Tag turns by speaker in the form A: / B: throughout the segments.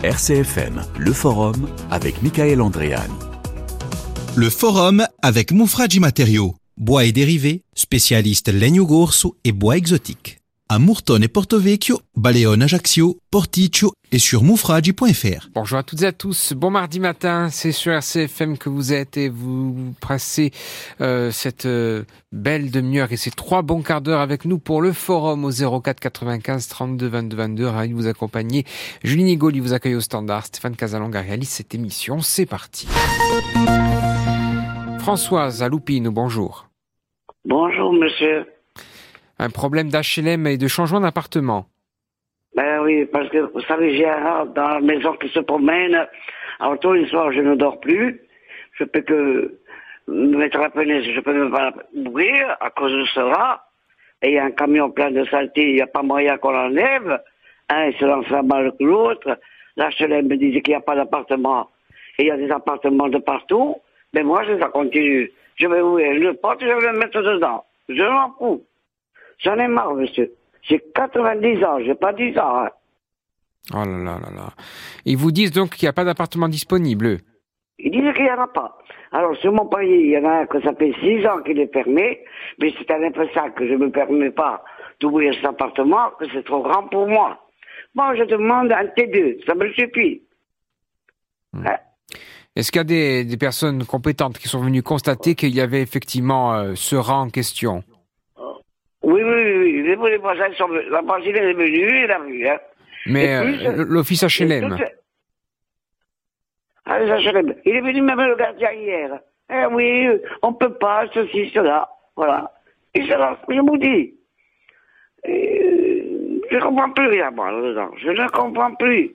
A: RCFM, le forum avec Michael Andréani.
B: Le forum avec Mufragi Matériaux, bois et dérivés, spécialiste legno gorso et bois exotiques. À Murtone et Porto-Vecchio, Baleone, Ajaccio, Porticcio et sur mufragi.fr.
C: Bonjour à toutes et à tous, bon mardi matin, c'est sur RCFM que vous êtes et vous passez cette belle demi-heure et ces 3 bons quarts d'heure avec nous pour le forum au 04 95 32 22 22. Ravi de vous accompagner. Julie Nigoli vous accueille au standard, Stéphane Casalonga réalise cette émission, c'est parti. Françoise à Loupine, bonjour.
D: Bonjour monsieur.
C: Un problème d'HLM et de changement d'appartement.
D: Ben oui, parce que vous savez, j'ai un rat dans la maison qui se promène. Alors tous les soirs, je ne dors plus. Je peux que me mettre la fenêtre, je peux même pas ouvrir à cause de ce rat. Et il y a un camion plein de saleté, il n'y a pas moyen qu'on l'enlève. Un, il se lance la balle que l'autre. L'HLM me disait qu'il n'y a pas d'appartement. Et il y a des appartements de partout. Mais moi, ça continue. Je vais ouvrir le porte et je vais me mettre dedans. Je m'en fous. J'en ai marre, monsieur. J'ai 90 ans, j'ai pas 10 ans. Hein.
C: Oh là là là là. Ils vous disent donc qu'il n'y a pas d'appartement disponible.
D: Ils disent qu'il n'y en a pas. Alors, sur mon palier, il y en a un que ça fait 6 ans qu'il est fermé, mais c'est un peu ça que je ne me permets pas d'ouvrir cet appartement, que c'est trop grand pour moi. Moi, je demande un T2, ça me suffit. Hein?
C: Est-ce qu'il y a des personnes compétentes qui sont venues constater qu'il y avait effectivement ce rat en question?
D: Oui. Les voisins sont venus. La voisine est venue, il a vu. Hein.
C: Mais l'office HLM.
D: Ah, les HLM. Il est venu même le gardien hier. Eh oui, on peut pas, ceci, cela. Voilà. Et c'est là, je vous dis. Je ne comprends plus rien, moi, là-dedans. Je ne comprends plus.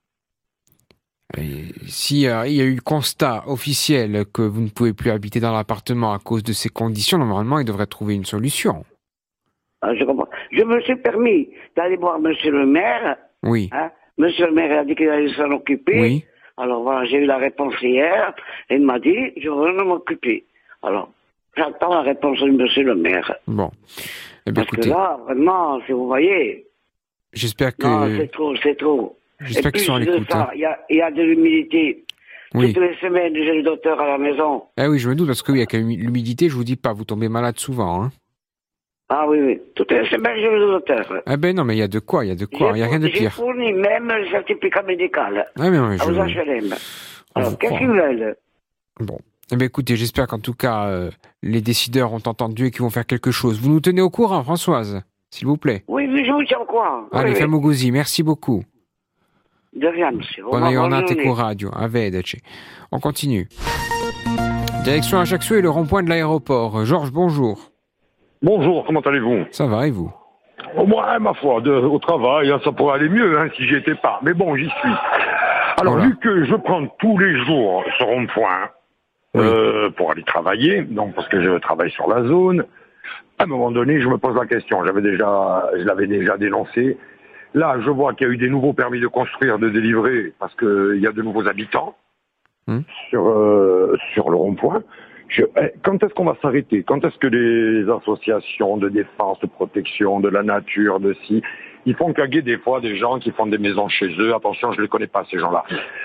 C: S'il y a eu constat officiel que vous ne pouvez plus habiter dans l'appartement à cause de ces conditions, normalement, il devrait trouver une solution.
D: Ah, je comprends. Je me suis permis d'aller voir monsieur le maire.
C: Oui.
D: Hein. Monsieur le maire a dit qu'il allait s'en occuper.
C: Oui.
D: Alors voilà, j'ai eu la réponse hier. Et il m'a dit, je veux m'occuper. Alors, j'attends la réponse de monsieur le maire.
C: Bon. Eh bien,
D: parce
C: écoutez,
D: que là, vraiment, si vous voyez...
C: J'espère que...
D: Non, c'est trop.
C: J'espère qu'ils sont à l'écoute.
D: Il y a de l'humidité.
C: Oui.
D: Toutes les semaines, j'ai le docteur à la maison.
C: Eh oui, je me doute, parce que oui, avec l'humidité, je vous dis pas, vous tombez malade souvent, hein.
D: Ah oui. Toutes les semaines, j'ai le docteur.
C: Eh ben non, mais il y a de quoi, il y a rien de pire.
D: J'ai fourni même le certificat médical.
C: Ah mais non,
D: aux HLM. Alors, qu'est-ce qu'ils veulent?
C: Bon. Eh bien, écoutez, j'espère qu'en tout cas, les décideurs ont entendu et qu'ils vont faire quelque chose. Vous nous tenez au courant, Françoise, s'il vous plaît.
D: Oui, je vous tiens au courant.
C: Allez,
D: oui.
C: Famogouzi, merci beaucoup.
D: De rien, monsieur.
C: Buona giornata e coraggio. Arrivederci. On continue. Direction Ajaccio et le rond-point de l'aéroport. Georges, bonjour.
E: Bonjour, comment allez-vous?
C: Ça va, et vous?
E: Moi, ma foi, au travail, ça pourrait aller mieux si j'y étais pas. Mais bon, j'y suis. Alors,
C: voilà.
E: Vu que je prends tous les jours ce rond-point pour aller travailler, donc parce que je travaille sur la zone, à un moment donné, je me pose la question. Je l'avais déjà dénoncé. Là, je vois qu'il y a eu des nouveaux permis de construire, de délivrer, parce qu'il y a de nouveaux habitants sur le rond-point. Quand est-ce qu'on va s'arrêter? Quand est-ce que les associations de défense, de protection, de la nature, ils font caguer des fois des gens qui font des maisons chez eux. Attention, je les connais pas, ces gens-là.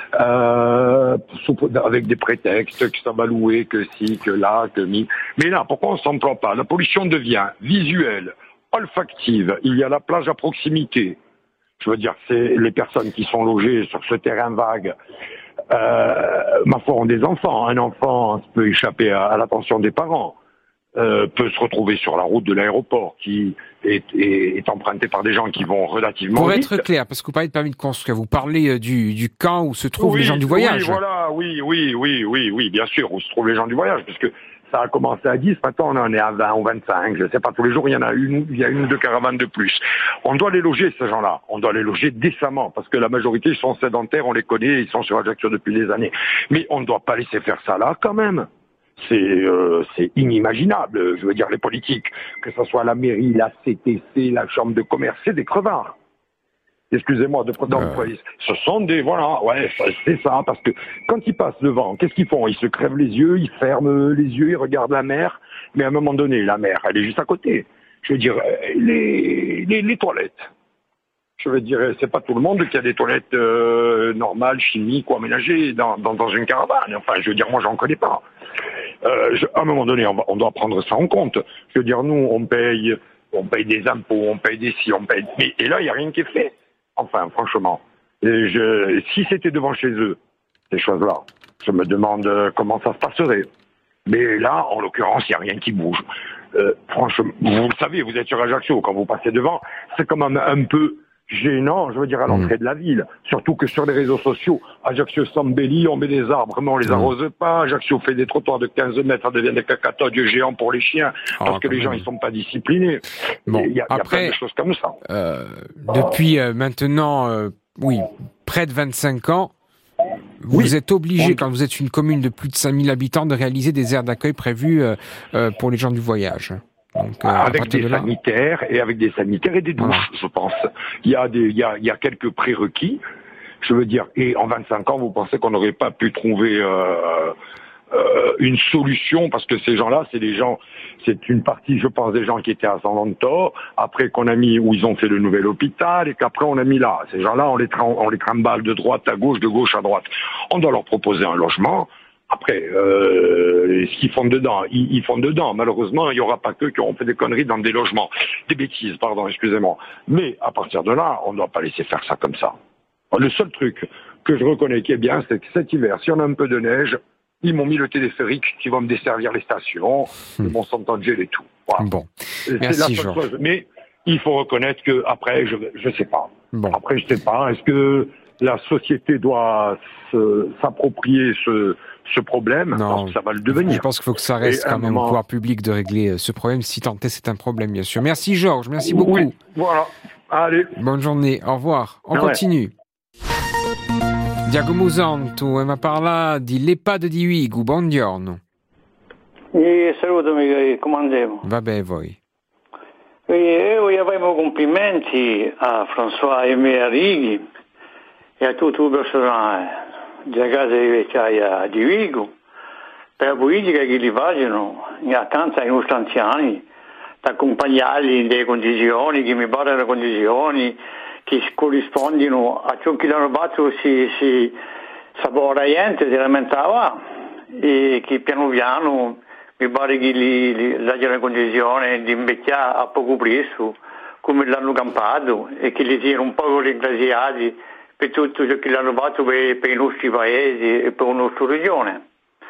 E: Avec des prétextes, que ça va louer, que ci, que là, que mi. Mais là, pourquoi on s'emploie pas? La pollution devient visuelle, olfactive. Il y a la plage à proximité. Je veux dire, c'est les personnes qui sont logées sur ce terrain vague. Ma foi, ont des enfants. Un enfant peut échapper à l'attention des parents, peut se retrouver sur la route de l'aéroport qui est empruntée par des gens qui vont relativement vite.
C: Pour être clair, parce que vous parlez de permis de construire, vous parlez du camp où se trouvent les gens du voyage.
E: Oui, voilà, oui, bien sûr, où se trouvent les gens du voyage, puisque ça a commencé à 10, maintenant on en est à 20 ou 25, je sais pas, tous les jours il y a une ou deux caravanes de plus. On doit les loger, ces gens-là, on doit les loger décemment, parce que la majorité ils sont sédentaires, on les connaît, ils sont sur Ajaccio depuis des années. Mais on ne doit pas laisser faire ça là, quand même. C'est inimaginable, je veux dire, les politiques, que ce soit la mairie, la CTC, la chambre de commerce, c'est des crevards. Excusez-moi d'employer. Ce sont des, voilà, ouais, c'est ça, parce que quand ils passent devant, qu'est-ce qu'ils font? Ils se crèvent les yeux, ils ferment les yeux, ils regardent la mer, mais à un moment donné, la mer, elle est juste à côté. Je veux dire, les toilettes. Je veux dire, c'est pas tout le monde qui a des toilettes normales, chimiques ou aménagées dans une caravane. Enfin, je veux dire, moi, j'en connais pas. À un moment donné, on doit prendre ça en compte. Je veux dire, nous, on paye des impôts, on paye des si, on paye... Et là, il n'y a rien qui est fait. Enfin, franchement. Si c'était devant chez eux, ces choses-là, je me demande comment ça se passerait. Mais là, en l'occurrence, il n'y a rien qui bouge. Franchement, vous le savez, vous êtes sur Ajaccio, quand vous passez devant, c'est quand même un peu gênant, je veux dire, à l'entrée de la ville. Surtout que sur les réseaux sociaux, Ajaccio s'embellit, on met des arbres, mais on les arrose pas. Ajaccio fait des trottoirs de 15 mètres, ça devient des cacatodes géants pour les chiens, parce que les gens, ils sont pas disciplinés.
C: Bon,
E: il y a
C: après,
E: plein de choses comme ça.
C: Depuis maintenant, près de 25 ans, vous êtes obligé, quand vous êtes une commune de plus de 5000 habitants, de réaliser des aires d'accueil prévues pour les gens du voyage. Donc,
E: avec des sanitaires et des douches, je pense. Il y a quelques prérequis, je veux dire. Et en 25 ans, vous pensez qu'on n'aurait pas pu trouver une solution, parce que ces gens-là, c'est une partie, je pense, des gens qui étaient à San Antonio, après qu'on a mis où ils ont fait le nouvel hôpital, et qu'après on a mis là. Ces gens-là, on les trimballe de droite à gauche, de gauche à droite. On doit leur proposer un logement. Après, ce qu'ils font dedans, ils font dedans. Malheureusement, il n'y aura pas qu'eux qui auront fait des conneries dans des logements. Des bêtises, pardon, excusez-moi. Mais à partir de là, on ne doit pas laisser faire ça comme ça. Le seul truc que je reconnais qui est bien, c'est que cet hiver, si on a un peu de neige, ils m'ont mis le téléphérique qui va me desservir les stations, le Mont-Saint-Angèle et tout. Voilà.
C: Bon,
E: merci,
C: c'est la
E: seule chose. Mais il faut reconnaître que après, je sais pas.
C: Bon.
E: Après, je sais pas. Est-ce que la société doit s'approprier ce problème?
C: Non,
E: ça va le devenir.
C: Je pense qu'il faut que ça reste quand même au pouvoir public de régler ce problème, si tant est c'est un problème, bien sûr. Merci Georges, merci beaucoup.
E: Oui, voilà. Allez.
C: Bonne journée, au revoir. On continue. Diago Musanto, ma parla di l'EPAD di Uigu, buongiorno.
F: Saluto, mi comandevo.
C: Vabbè, voi.
F: Io avevo complimenti a François Aimé Righi e a tutto il personale della casa di vecchiaia di Uigu per la politica che li facciano a tanti ai nostri anziani, da accompagnarli in delle condizioni che mi parano condizioni che corrispondono a ciò che l'hanno fatto si sapeva niente, si lamentava, e che piano piano mi pare che li dagano in condizione di invecchiare a poco presto come l'hanno campato, e che li siano un po' ringraziati per tutto ciò che l'hanno fatto per i nostri paesi e per la nostra regione.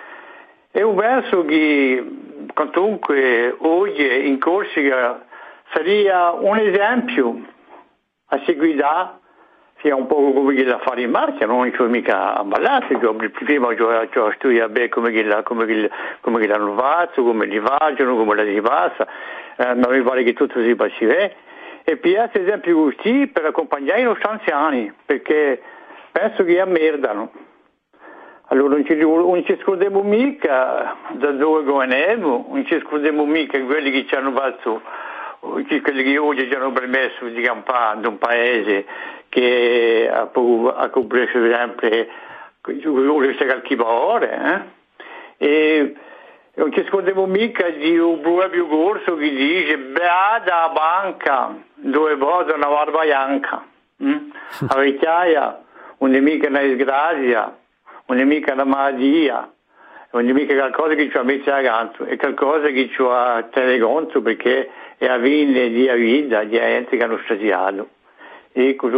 F: E io penso che comunque oggi in Corsica sarebbe un esempio a seguire, sia un po' come che la fare in marcia, non c'è mica ammallato, prima ho studiato bene come che l'hanno fatto, come li facciano, come la si passa, ma mi pare che tutto si passi bene. E poi questo esempio così per accompagnare i nostri anziani, perché penso che ammerdano. Allora non ci scordiamo mica da dove veniamo, non ci scordiamo mica quelli che ci hanno fatto, quelli che oggi ci hanno permesso di campare in un paese che ha compreso sempre queste qualche ore. E non ci scordiamo mica di un proprio corso che dice beata banca dove vota una barba bianca. La vecchiaia non è mica una disgrazia, non è mica una malattia, non è mica qualcosa che ci ha messo accanto, è qualcosa che ci ha tenuto conto, perché è la fine di vita di gente che hanno straziato. E così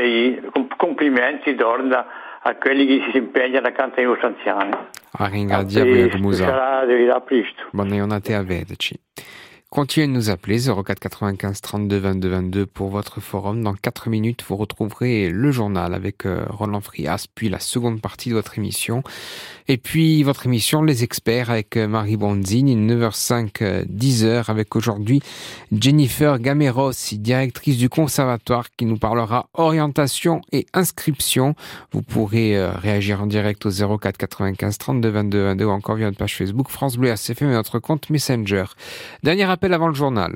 F: complimenti torna a quelli che si impegnano accanto ai nostri anziani.
C: Ringraziamo Diago Musanto.
F: Sarà presto.
C: Bonne giornata a vederci. Continuez de nous appeler 04 95 32 22 22 pour votre forum. Dans 4 minutes, vous retrouverez le journal avec Roland Frias, puis la seconde partie de votre émission. Et puis votre émission Les Experts avec Marie Bonzini, 9h05, 10h, avec aujourd'hui Jennifer Gameros, directrice du conservatoire, qui nous parlera orientation et inscription. Vous pourrez réagir en direct au 04 95 32 22 22 ou encore via notre page Facebook France Bleu ACFM et notre compte Messenger. Dernier appel avant le journal.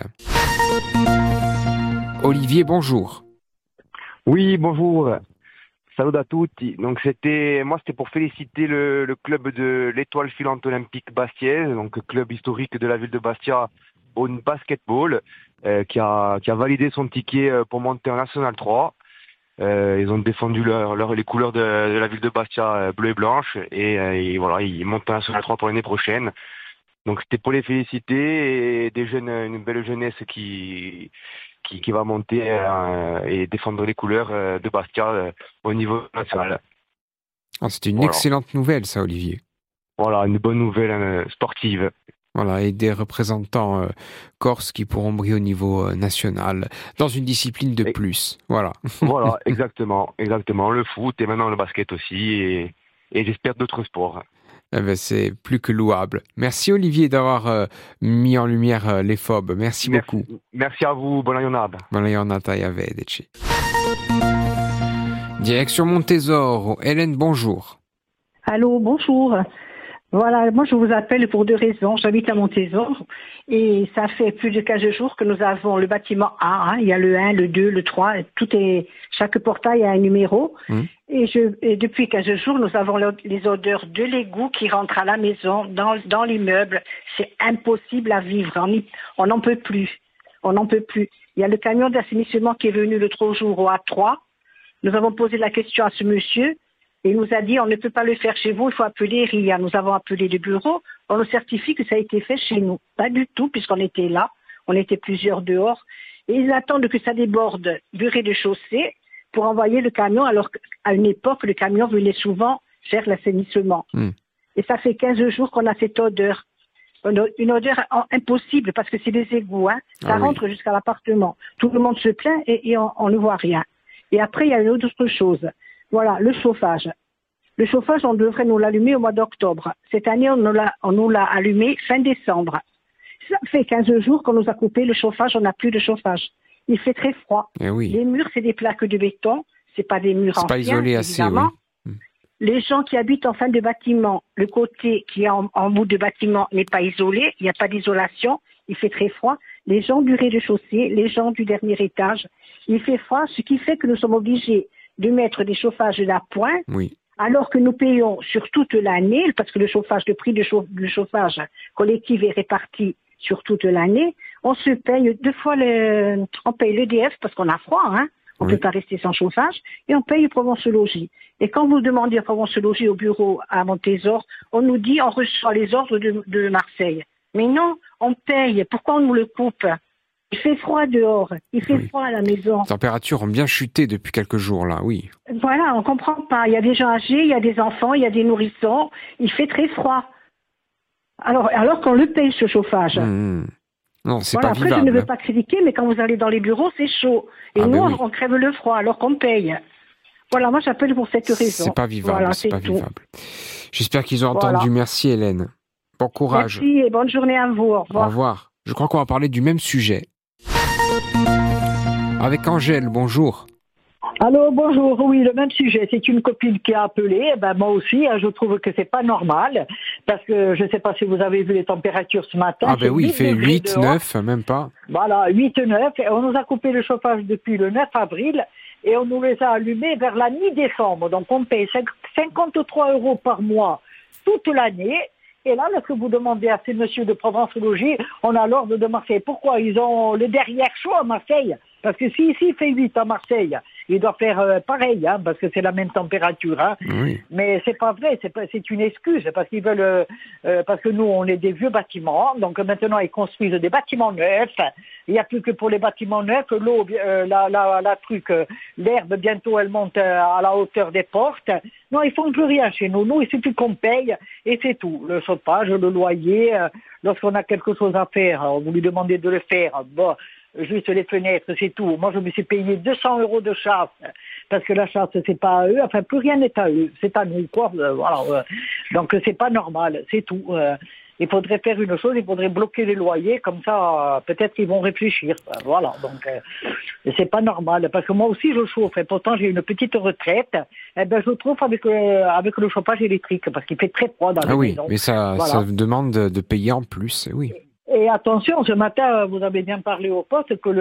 C: Olivier, bonjour.
G: Oui, bonjour. Salut à tutti. Donc c'était pour féliciter le club de l'Étoile filante olympique Bastiaise, donc club historique de la ville de Bastia au basketball, qui a validé son ticket pour monter en National 3. Ils ont défendu les couleurs de la ville de Bastia, bleu et blanche, et voilà, ils montent en National 3 pour l'année prochaine. Donc c'était pour les féliciter et une belle jeunesse qui va monter et défendre les couleurs de Bastia au niveau national.
C: C'est une excellente nouvelle, ça, Olivier.
G: Voilà, une bonne nouvelle sportive.
C: Voilà, et des représentants corses qui pourront briller au niveau national, dans une discipline de plus. Voilà.
G: Voilà, exactement. Le foot et maintenant le basket aussi, et j'espère d'autres sports.
C: Eh ben, c'est plus que louable. Merci Olivier d'avoir mis en lumière les phobes. Merci beaucoup.
G: Merci à vous, bonne journée.
C: Bonne journée à Vedeci. Direction Montésor. Hélène, bonjour.
H: Allô, bonjour. Voilà, moi je vous appelle pour deux raisons. J'habite à Montésor et ça fait plus de 15 jours que nous avons le bâtiment A. Il y a le 1, le 2, le 3, chaque portail a un numéro. Et depuis 15 jours, nous avons les odeurs de l'égout qui rentrent à la maison, dans l'immeuble. C'est impossible à vivre. On n'en peut plus. Il y a le camion d'assainissement qui est venu le 3 jours au A3. Nous avons posé la question à ce monsieur. Et il nous a dit, on ne peut pas le faire chez vous, il faut appeler RIA. Nous avons appelé le bureau, on nous certifie que ça a été fait chez nous. Pas du tout, puisqu'on était là, on était plusieurs dehors. Et ils attendent que ça déborde du rez-de-chaussée pour envoyer le camion, alors qu'à une époque, le camion venait souvent faire l'assainissement. Et ça fait 15 jours qu'on a cette odeur. Une odeur impossible, parce que c'est des égouts, hein. Ça rentre jusqu'à l'appartement. Tout le monde se plaint et on ne voit rien. Et après, il y a une autre chose. Voilà, le chauffage. Le chauffage, on devrait nous l'allumer au mois d'octobre. Cette année, on nous l'a allumé fin décembre. Ça fait 15 jours qu'on nous a coupé le chauffage, on n'a plus de chauffage. Il fait très froid. Les murs, c'est des plaques de béton, c'est pas des murs anciens.
C: C'est pas isolé assez, oui.
H: Les gens qui habitent en fin de bâtiment, le côté qui est en bout de bâtiment n'est pas isolé, il n'y a pas d'isolation, il fait très froid. Les gens du rez-de-chaussée, les gens du dernier étage, il fait froid, ce qui fait que nous sommes obligés de mettre des chauffages d'appoint, alors que nous payons sur toute l'année, parce que le prix du chauffage collectif est réparti sur toute l'année, on se paye on paye l'EDF parce qu'on a froid, hein, on ne peut pas rester sans chauffage, et on paye Provence Logis. Et quand vous demandez à Provence Logis au bureau à Montésor, on nous dit on reçoit les ordres de Marseille. Mais non, on paye, pourquoi on nous le coupe ? Il fait froid dehors, il fait froid à la maison.
C: Les températures ont bien chuté depuis quelques jours, là, oui.
H: Voilà, on comprend pas. Il y a des gens âgés, il y a des enfants, il y a des nourrissons. Il fait très froid. Alors qu'on le paye, ce chauffage.
C: Non, c'est
H: pas
C: vivable.
H: Après, je ne veux pas critiquer, mais quand vous allez dans les bureaux, c'est chaud. Et nous, on crève le froid, alors qu'on paye. Voilà, moi, j'appelle pour cette raison.
C: C'est pas vivable,
H: voilà,
C: c'est pas vivable. J'espère qu'ils ont entendu. Merci, Hélène. Bon courage.
H: Merci et bonne journée à vous. Au revoir.
C: Au revoir. Je crois qu'on va parler du même sujet. Avec Angèle, bonjour.
I: Allô, bonjour. Oui, le même sujet. C'est une copine qui a appelé. Moi aussi, je trouve que c'est pas normal. Parce que je ne sais pas si vous avez vu les températures ce matin.
C: Ah ben oui, il fait 8, 9, même pas.
I: Voilà, 8, 9. Et on nous a coupé le chauffage depuis le 9 avril. Et on nous les a allumés vers la mi-décembre. Donc on paye 53 € par mois toute l'année. Et là, lorsque vous demandez à ces messieurs de Provence Logis, on a l'ordre de Marseille. Pourquoi ? Ils ont le derrière chaud à Marseille. Parce que si ici il fait 8 à Marseille, il doit faire pareil, hein, parce que c'est la même température. Hein.
C: Oui.
I: Mais c'est pas vrai, c'est une excuse, parce qu'ils veulent, parce que nous on est des vieux bâtiments, donc maintenant ils construisent des bâtiments neufs. Il n'y a plus que pour les bâtiments neufs, l'eau, l'herbe bientôt elle monte à la hauteur des portes. Non, ils font plus rien chez nous. Nous, il suffit qu'on paye et c'est tout. Le chauffage, le loyer, lorsqu'on a quelque chose à faire, vous lui demandez de le faire. Bon. Juste les fenêtres, c'est tout. Moi, je me suis payé 200 € de chasse, parce que la chasse, c'est pas à eux. Enfin, plus rien n'est à eux. C'est à nous, quoi. Voilà. Donc, c'est pas normal. C'est tout. Il faudrait faire une chose, il faudrait bloquer les loyers, comme ça, peut-être qu'ils vont réfléchir. Voilà. Donc, c'est pas normal. Parce que moi aussi, je chauffe. Et pourtant, j'ai une petite retraite. Je chauffe avec le chauffage électrique, parce qu'il fait très froid dans la maison.
C: Mais ça demande de payer en plus, oui.
I: Et attention, ce matin, vous avez bien parlé au poste que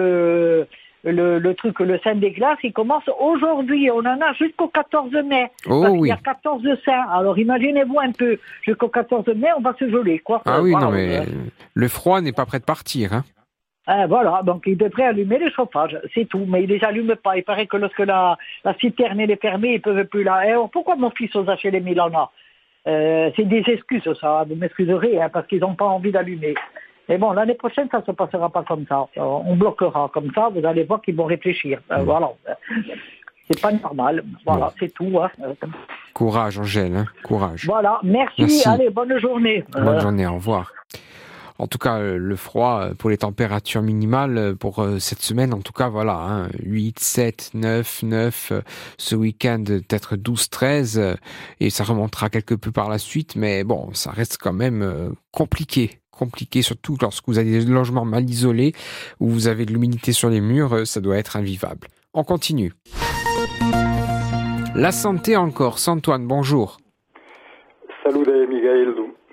I: le Saint des glaces, il commence aujourd'hui. On en a jusqu'au 14 mai. Parce qu'il y a 14 saints. Alors imaginez-vous un peu, jusqu'au 14 mai, on va se geler, quoi.
C: Ah oui, non mais le froid n'est pas prêt de partir, hein.
I: Voilà, donc il devrait allumer le chauffage, c'est tout. Mais il les allume pas. Il paraît que lorsque la citerne est fermée, ils peuvent plus là. Et alors, pourquoi mon fils aux HLM il en a c'est des excuses, ça. Vous m'excuserez, parce qu'ils n'ont pas envie d'allumer. Mais bon, l'année prochaine, ça ne se passera pas comme ça. On bloquera comme ça. Vous allez voir qu'ils vont réfléchir. Voilà. C'est pas normal. Voilà, c'est tout.
C: Courage, Angèle. Hein. Courage.
I: Voilà. Merci. Allez, bonne journée.
C: Bonne journée. Au revoir. En tout cas, le froid pour les températures minimales pour cette semaine, en tout cas, voilà, 8, 7, 9, ce week-end peut-être 12, 13, et ça remontera quelque peu par la suite, mais bon, ça reste quand même compliqué, surtout lorsque vous avez des logements mal isolés, où vous avez de l'humidité sur les murs, ça doit être invivable. On continue. La santé en Corse. Antoine, bonjour.
J: Salut Miguel.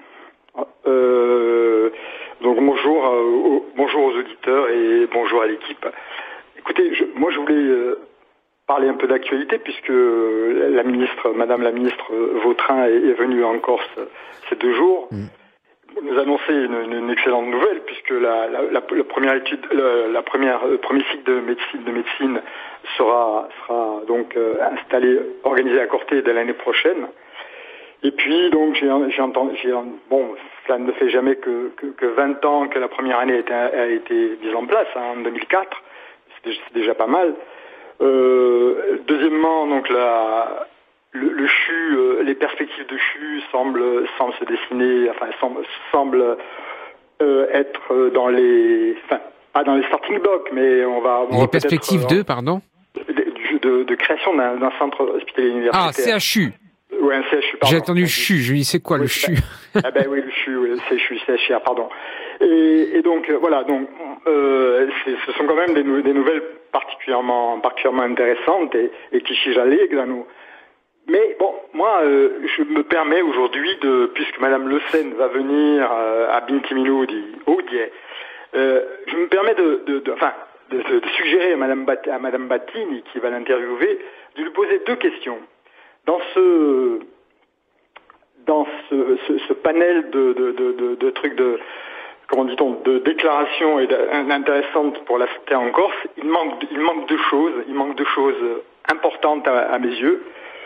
J: Donc bonjour aux auditeurs et bonjour à l'équipe. Écoutez, moi je voulais parler un peu d'actualité puisque Madame la ministre Vautrin est venue en Corse ces 2 jours. Nous annoncer une excellente nouvelle puisque la première étude, premier cycle de médecine sera donc installé, organisé à Corté dès l'année prochaine. Et puis donc cela ne fait jamais que 20 ans que la première année a été mise en place, en 2004. C'est déjà pas mal. Deuxièmement, donc le CHU, les perspectives de CHU semblent se dessiner, semblent être dans les, pas dans les starting blocks, mais on va
C: les perspectives
J: de création d'un centre hospitalier universitaire.
C: Ah, CHU.
J: Oui, un CHU, pardon.
C: J'ai entendu CHU, je dis c'est quoi le CHU?
J: Ah ben oui, le CHU, le CHU, CHR, pardon. Et donc, voilà, donc, ce sont quand même des nouvelles particulièrement intéressantes et qui j'allais à nous. Mais bon, moi, je me permets aujourd'hui puisque Madame Le Sen va venir à Bintimino je me permets de suggérer à Madame Battini, qui va l'interviewer, de lui poser 2 questions. Dans ce panel de trucs comment dit-on, de déclarations intéressantes pour la santé en Corse, il manque 2 choses. Il manque 2 choses importantes à mes yeux.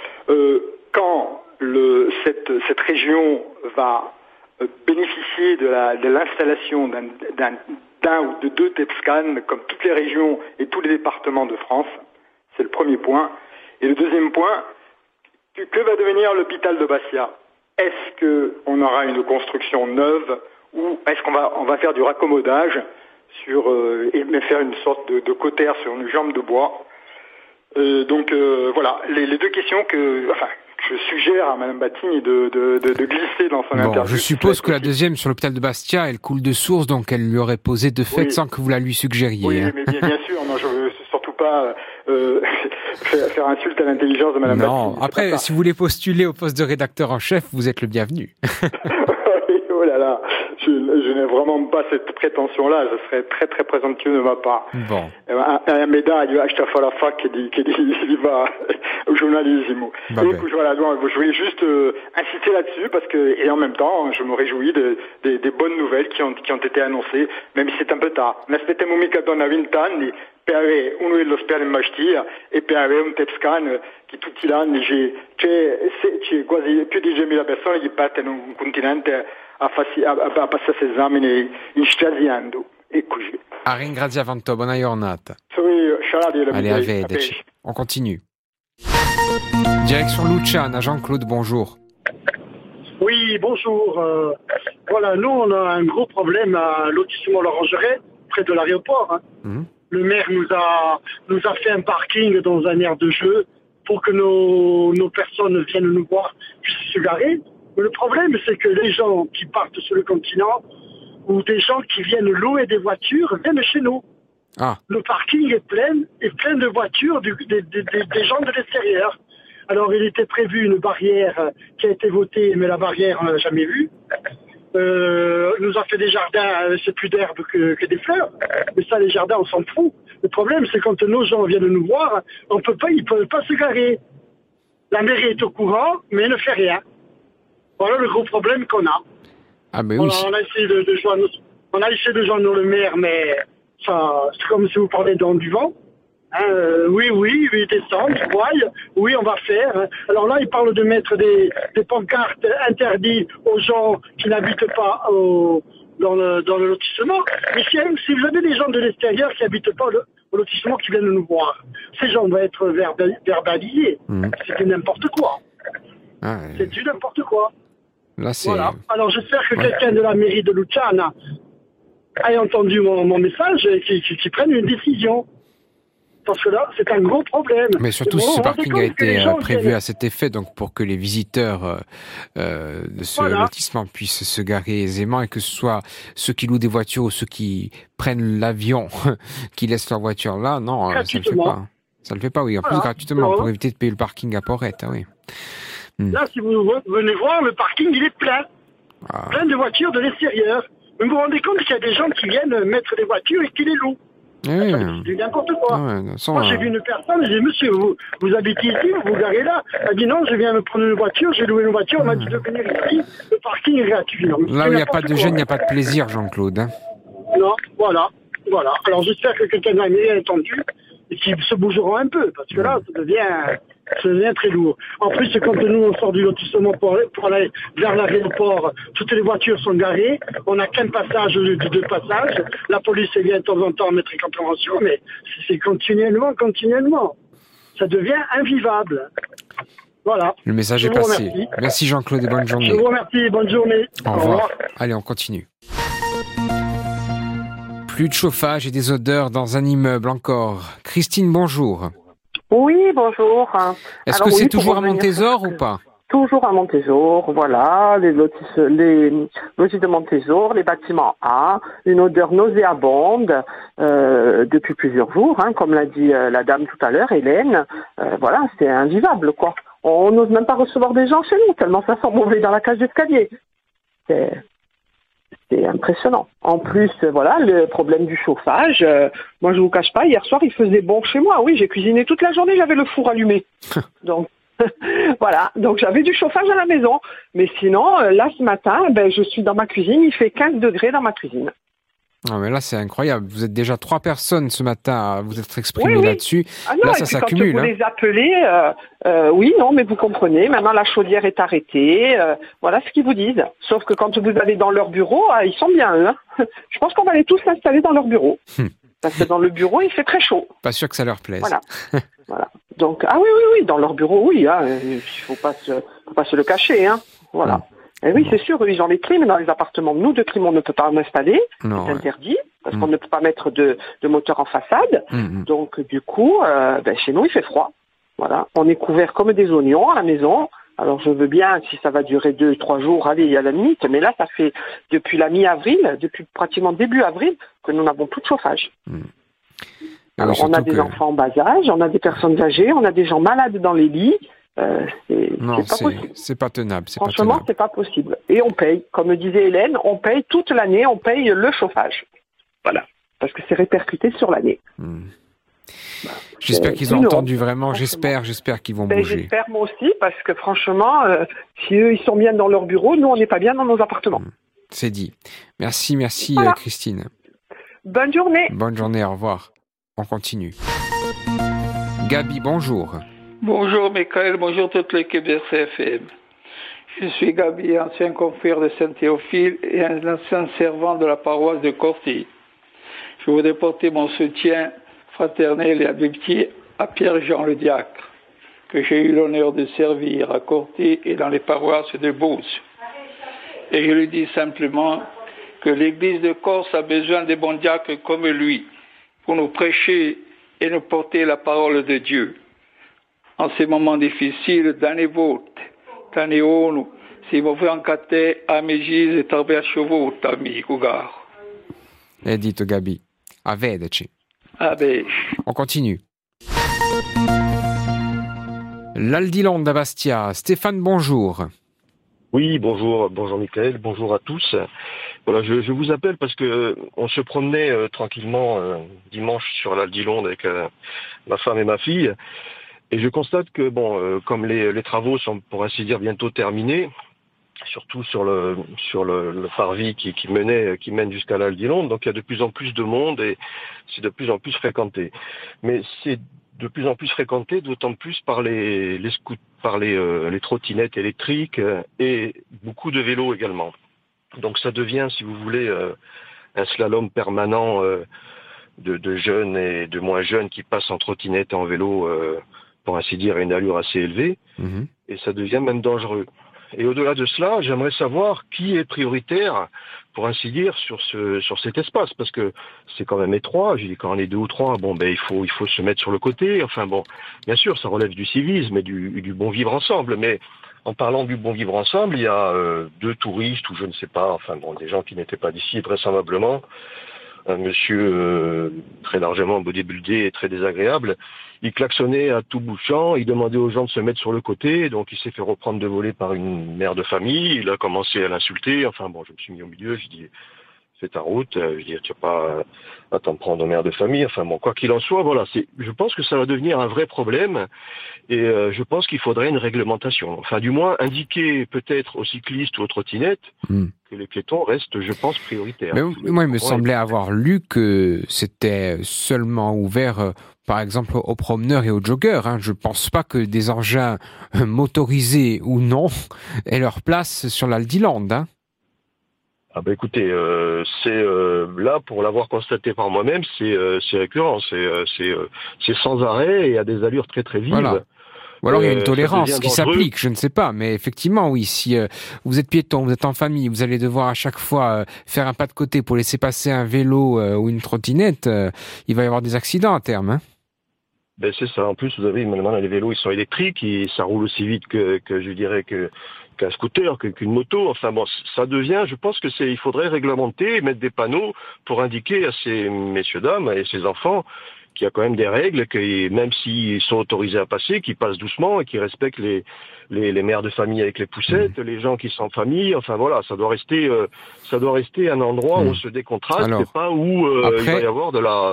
J: Quand cette région va bénéficier de l'installation d'un ou de 2 TEPSCAN, comme toutes les régions et tous les départements de France, c'est le premier point. Et le deuxième point, que va devenir l'hôpital de Bastia? Est-ce qu'on aura une construction neuve ou est-ce qu'on va faire du raccommodage et faire une sorte de cautère sur une jambe de bois? Donc voilà, les 2 questions que je suggère à Mme Battini de glisser dans son interview.
C: Je suppose que la deuxième sur l'hôpital de Bastia, elle coule de source, donc elle lui aurait posé de fait sans que vous la lui suggériez.
J: Oui, mais bien sûr, non, je veux surtout pas faire insulte à l'intelligence de Mme Battini.
C: Non, après, si vous voulez postuler au poste de rédacteur en chef, vous êtes le bienvenu.
J: Oh là là, je n'ai vraiment pas cette prétention-là, je serais très très présomptueux de ma part.
C: Bon.
J: Un médaille à la fac qui va au journalisme. Donc voilà, je voulais juste insister là-dessus parce que, et en même temps, je me réjouis des bonnes nouvelles qui ont été annoncées, même si c'est un peu tard. N'aspettiamo mica da 20 anni per avere uno dello ospedale in Bastia e per avere un TEPSCAN che tutti gli anni c'è quasi più di 10.000 persone che partono in un continente a passare esami in Strasiando. E così.
C: A ringrazia vanto, buona giornata. Allez, à Vedeci. On continue. Direction Luciana, Jean-Claude, bonjour.
K: Oui, bonjour. Voilà, nous, on a un gros problème à lotissement l'Orangeret, près de l'aéroport. Le maire nous a fait un parking dans un aire de jeu pour que nos personnes viennent nous voir, puissent se garer. Mais le problème, c'est que les gens qui partent sur le continent ou des gens qui viennent louer des voitures viennent chez nous. Le parking est plein de voitures des gens de l'extérieur. Alors, il était prévu une barrière qui a été votée, mais la barrière, on ne l'a jamais vue. Nous a fait des jardins, c'est plus d'herbe que des fleurs. Mais ça, les jardins, on s'en fout. Le problème, c'est quand nos gens viennent nous voir, ils peuvent pas se garer. La mairie est au courant, mais elle ne fait rien. Voilà le gros problème qu'on a.
C: Ah, mais oui.
K: On a essayé de joindre le maire, mais Ça, c'est comme si vous parlez dans du vent. Oui, descendre, oui, on va faire. Hein. Alors là, ils parlent de mettre des pancartes interdites aux gens qui n'habitent pas dans le lotissement. Mais si vous avez des gens de l'extérieur qui n'habitent pas au lotissement qui viennent nous voir, ces gens vont être verbalisés. C'est du n'importe quoi. C'est du n'importe quoi.
C: Là, c'est...
K: Voilà. Alors j'espère que quelqu'un de la mairie de Luciana a entendu mon message et qui prenne une décision. Parce que là, c'est un gros problème.
C: Mais surtout si ce parking a été prévu à cet effet, donc pour que les visiteurs de ce lotissement puissent se garer aisément et que ce soit ceux qui louent des voitures ou ceux qui prennent l'avion qui laissent leur voiture là, non, ça ne le fait pas. Ça ne le fait pas, oui. En plus, gratuitement, pour éviter de payer le parking à Porrette, oui.
K: Là, si vous venez voir, le parking, il est plein. Plein de voitures de l'extérieur. Vous vous rendez compte qu'il y a des gens qui viennent mettre des voitures et qui les louent.
C: Oui.
K: C'est n'importe quoi. Moi, j'ai vu une personne, j'ai dit, monsieur, vous habitez ici, vous vous garez là. Elle dit, non, je viens me prendre une voiture, j'ai loué une voiture, on m'a dit de venir ici, le parking est gratuit. Non,
C: là où il n'y a pas de gêne, il n'y a pas de plaisir, Jean-Claude. Hein.
K: Non, voilà. Alors, j'espère que quelqu'un de la mairie a entendu et qu'ils se bougeront un peu, parce que là, ça devient très lourd. En plus, quand nous, on sort du lotissement pour aller vers l'aéroport, toutes les voitures sont garées, on n'a qu'un passage de deux passages, la police vient de temps en temps mettre une contravention, mais c'est continuellement. Ça devient invivable. Voilà.
C: Le message est passé. Merci Jean-Claude et bonne journée.
K: Je vous remercie, bonne journée.
C: Au revoir. Allez, on continue. Plus de chauffage et des odeurs dans un immeuble encore. Christine, bonjour.
L: Oui, bonjour.
C: Est-ce que c'est toujours à Montésor ou pas?
L: Toujours à Montésor, voilà, les logis de Montésor, les bâtiments A, une odeur nauséabonde depuis plusieurs jours, comme l'a dit la dame tout à l'heure, Hélène. Voilà, c'est invivable, quoi. On n'ose même pas recevoir des gens chez nous, tellement ça sent mauvais dans la cage d'escalier. C'est impressionnant. En plus, voilà, le problème du chauffage. Moi, je vous cache pas, hier soir, il faisait bon chez moi. Oui, j'ai cuisiné toute la journée, j'avais le four allumé. Donc, voilà. Donc, j'avais du chauffage à la maison. Mais sinon, là, ce matin, je suis dans ma cuisine. Il fait 15 degrés dans ma cuisine.
C: Ah, mais là, c'est incroyable. Vous êtes déjà 3 personnes ce matin à vous être exprimées là-dessus.
L: Ah non,
C: là, ça s'accumule.
L: Quand vous les appelez, oui, non, mais vous comprenez. Maintenant, la chaudière est arrêtée. Voilà ce qu'ils vous disent. Sauf que quand vous allez dans leur bureau, ils sont bien, eux. Hein. Je pense qu'on va les tous installer dans leur bureau. Parce que dans le bureau, il fait très chaud.
C: Pas sûr que ça leur plaise.
L: Voilà. Donc, oui, dans leur bureau, oui. Il faut pas se le cacher, hein. Voilà. Et oui, c'est sûr, ils ont les clims, mais dans les appartements, nous, de clim, on ne peut pas en installer. C'est interdit, parce qu'on ne peut pas mettre de moteur en façade. Donc, du coup, chez nous, il fait froid. Voilà. On est couvert comme des oignons à la maison. Alors, je veux bien, si ça va durer 2-3 jours, allez, à la limite. Mais là, ça fait depuis la mi-avril, depuis pratiquement début avril, que nous n'avons plus de chauffage. Alors, on a des enfants en bas âge, on a des personnes âgées, on a des gens malades dans les lits.
C: C'est pas tenable.
L: Franchement, c'est pas possible. Et on paye, comme disait Hélène, on paye toute l'année, on paye le chauffage. Voilà. Parce que c'est répercuté sur l'année.
C: J'espère qu'ils ont entendu vraiment. J'espère qu'ils vont bouger.
L: J'espère moi aussi, parce que franchement, si eux ils sont bien dans leur bureau, nous on n'est pas bien dans nos appartements.
C: C'est dit. Merci Christine.
L: Bonne journée.
C: Bonne journée, au revoir. On continue. Gabi, bonjour.
M: Bonjour Michael, bonjour toute l'équipe de CFM. Je suis Gabi, ancien confrère de Saint-Théophile et un ancien servant de la paroisse de Corty. Je voudrais porter mon soutien fraternel et amitié à Pierre-Jean le diacre, que j'ai eu l'honneur de servir à Corty et dans les paroisses de Beauce. Et je lui dis simplement que l'Église de Corse a besoin de bons diacres comme lui pour nous prêcher et nous porter la parole de Dieu. En ces moments difficiles, dane volte, dane onu, si vous vencate a megise e traverso vota, amico caro.
C: È detto Gabi. A vederci. On continue. L'Aldilonde à Bastia. Stéphane, bonjour.
N: Oui, bonjour Michael, bonjour à tous. Voilà, je vous appelle parce que on se promenait tranquillement dimanche sur l'Aldilonde avec ma femme et ma fille. Et je constate que, comme les travaux sont, pour ainsi dire, bientôt terminés, surtout sur le parvis qui mène jusqu'à l'Aldilonde. Donc il y a de plus en plus de monde et c'est de plus en plus fréquenté. Mais c'est de plus en plus fréquenté, d'autant plus par les trottinettes électriques et beaucoup de vélos également. Donc ça devient, si vous voulez, un slalom permanent de jeunes et de moins jeunes qui passent en trottinette et en vélo, pour ainsi dire, à une allure assez élevée. Mmh. Et ça devient même dangereux. Et au-delà de cela, j'aimerais savoir qui est prioritaire, pour ainsi dire, sur cet espace, parce que c'est quand même étroit. J'ai dit, quand on est 2 ou 3, il faut se mettre sur le côté. Enfin bon, bien sûr, ça relève du civisme et du bon vivre ensemble, mais en parlant du bon vivre ensemble, il y a 2 touristes, ou je ne sais pas, des gens qui n'étaient pas d'ici, vraisemblablement. Un monsieur très largement bodybuildé et très désagréable. Il klaxonnait à tout bout de champ, il demandait aux gens de se mettre sur le côté, donc il s'est fait reprendre de volée par une mère de famille, il a commencé à l'insulter, je me suis mis au milieu, je dis fais ta route, je dis tu vas pas à t'en prendre aux mères de famille, quoi qu'il en soit, voilà, je pense que ça va devenir un vrai problème et je pense qu'il faudrait une réglementation, du moins indiquer peut-être aux cyclistes ou aux trottinettes que les piétons restent, je pense, prioritaires.
C: Mais moi, il me semblait avoir lu que c'était seulement ouvert, par exemple, aux promeneurs et aux joggeurs. Je ne pense pas que des engins motorisés ou non aient leur place sur l'Aldilonde.
N: Écoutez, c'est là, pour l'avoir constaté par moi-même, c'est récurrent, c'est sans arrêt et à des allures très très vives.
C: Voilà. Ou alors il y a une tolérance qui s'applique, je ne sais pas, mais effectivement, oui, si vous êtes piéton, vous êtes en famille, vous allez devoir à chaque fois faire un pas de côté pour laisser passer un vélo ou une trottinette, il va y avoir des accidents à terme.
N: C'est ça. En plus, vous avez maintenant les vélos, ils sont électriques, et ça roule aussi vite que je dirais qu'un scooter, qu'une moto. Ça devient, je pense il faudrait réglementer et mettre des panneaux pour indiquer à ces messieurs dames et ces enfants qu'il y a quand même des règles, que même s'ils sont autorisés à passer, qu'ils passent doucement et qu'ils respectent les mères de famille avec les poussettes, les gens qui sont en famille. Ça doit rester un endroit où on se décontracte, et pas où il va y avoir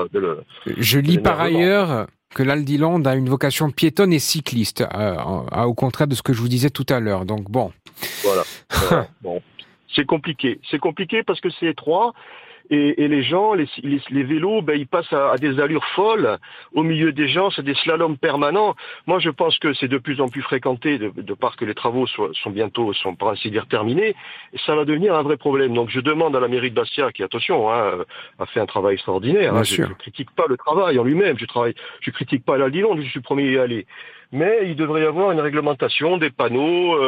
C: Je lis par ailleurs que l'Aldilonde a une vocation piétonne et cycliste, au contraire de ce que je vous disais tout à l'heure. Donc bon.
N: Voilà. Bon. C'est compliqué parce que c'est étroit. Et les gens, les vélos, ils passent à des allures folles au milieu des gens, c'est des slaloms permanents. Moi, je pense que c'est de plus en plus fréquenté de part que les travaux sont bientôt, pour ainsi dire, terminés, et ça va devenir un vrai problème. Donc, je demande à la mairie de Bastia, qui, attention, a fait un travail extraordinaire. Je critique pas le travail en lui-même, je critique pas l'Aldilonde, je suis le premier à y aller. Mais il devrait y avoir une réglementation, des panneaux,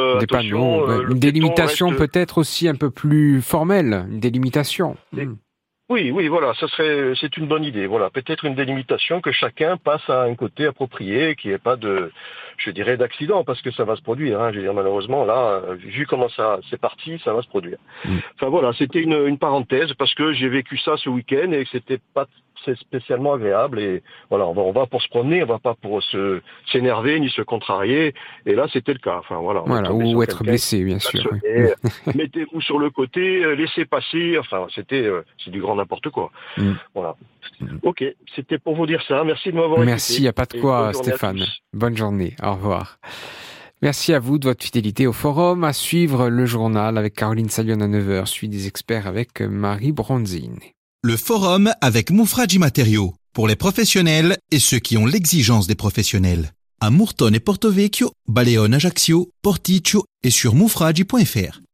C: une délimitation peut-être aussi un peu plus formelle, une délimitation.
N: Oui, voilà, c'est une bonne idée. Voilà, peut-être une délimitation, que chacun passe à un côté approprié, qu'il n'y ait pas d'accident, parce que ça va se produire. Malheureusement, là, vu comment c'est parti, ça va se produire. C'était une parenthèse, parce que j'ai vécu ça ce week-end et que c'était pas spécialement agréable. Et voilà, on va pour se promener, on va pas pour s'énerver ni se contrarier. Et là, c'était le cas.
C: Ou être blessé, bien sûr.
N: Mettez-vous sur le côté, laissez passer. C'est du grand n'importe quoi. Voilà. Ok, c'était pour vous dire ça. Merci de m'avoir écouté.
C: Merci, il n'y a pas de quoi, Stéphane. Bonne journée, au revoir. Merci à vous de votre fidélité au forum. À suivre le journal avec Caroline Salion à 9h, suivi des experts avec Marie Bronzine.
B: Le forum avec Mufragi Matériaux, pour les professionnels et ceux qui ont l'exigence des professionnels. À Murton et Porto Vecchio, Baleone Ajaccio, Porticcio et sur mufragi.fr.